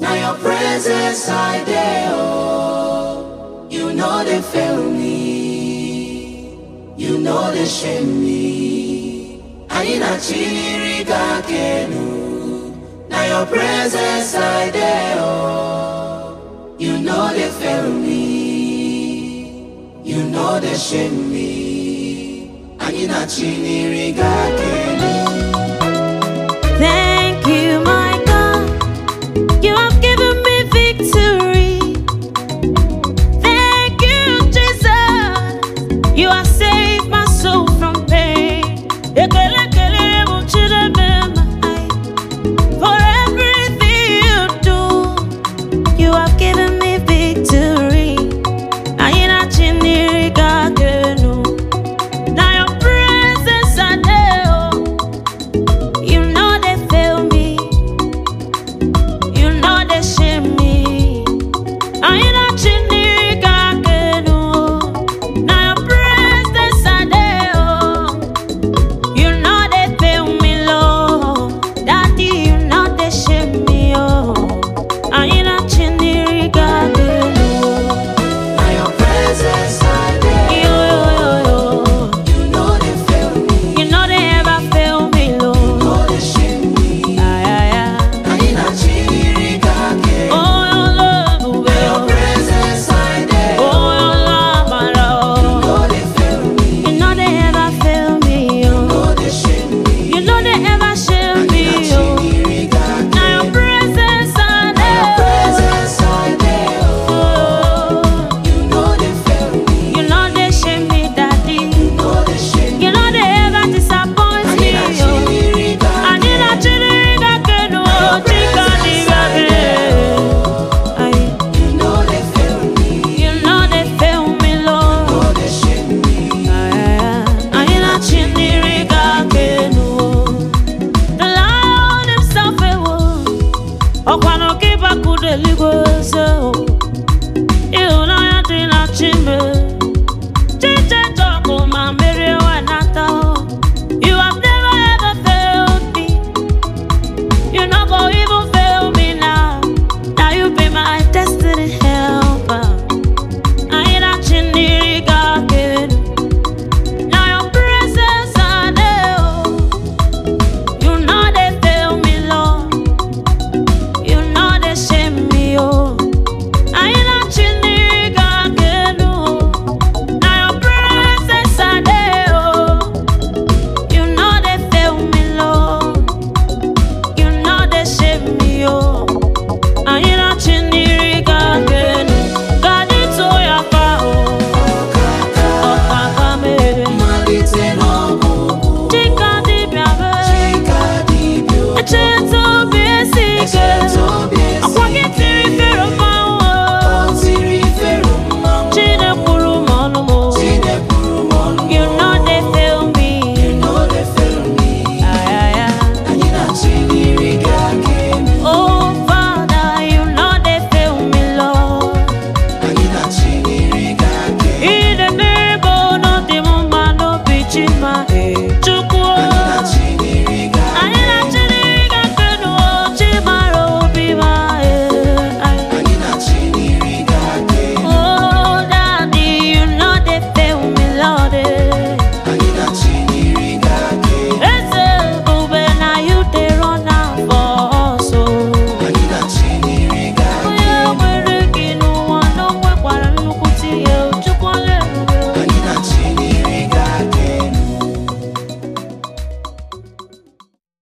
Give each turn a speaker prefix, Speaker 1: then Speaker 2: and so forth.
Speaker 1: Now your presence I dey oh. You know they fail me. You know they shame me. Aina chiri gakenu. Now your presence I dey oh. You know they fail me. You know they shame me. Aina chiri gakenu.
Speaker 2: Thank you, my God. You have given me victory. Thank you, Jesus. You have saved my soul from pain. For everything you do, you have given me victory. Now your presence I know. You know they fail me. You know they shame me. Now your presence I know. You know they fail me, Lord. Daddy, you know they shame me, oh.
Speaker 1: Now your presence I dey oh. You know they fail me.
Speaker 2: You know they ever fail me, Lord.
Speaker 1: You know they shame me. Aina chiri gakenu.
Speaker 2: Oh, your love,
Speaker 1: Now your presence I dey
Speaker 2: oh, your love, my
Speaker 1: You
Speaker 2: Lord.
Speaker 1: know they fail me.
Speaker 2: You know they ever fail me,
Speaker 1: You
Speaker 2: oh.
Speaker 1: know they shame me.
Speaker 2: You know they ever shame
Speaker 1: Aina
Speaker 2: me, oh.
Speaker 1: chiri gakenu.
Speaker 2: Now your presence I
Speaker 1: Now your
Speaker 2: know.
Speaker 1: presence I dey oh.
Speaker 2: Oh,
Speaker 1: You know they fail me.
Speaker 2: you know they shame me, Daddy.
Speaker 1: You know they shame me.
Speaker 2: You know they ever disappoint me,
Speaker 1: Aina
Speaker 2: oh.
Speaker 1: chiri
Speaker 2: I
Speaker 1: gakenu.
Speaker 2: need a chiriga kenu, oh, chica diga
Speaker 1: You know they fail me.
Speaker 2: You know they fail me,
Speaker 1: You
Speaker 2: Lord.
Speaker 1: know they shame me.
Speaker 2: I need a chiriga kenu. The Lord himself, Okwano kiba kudeligo, so you know I did not chime.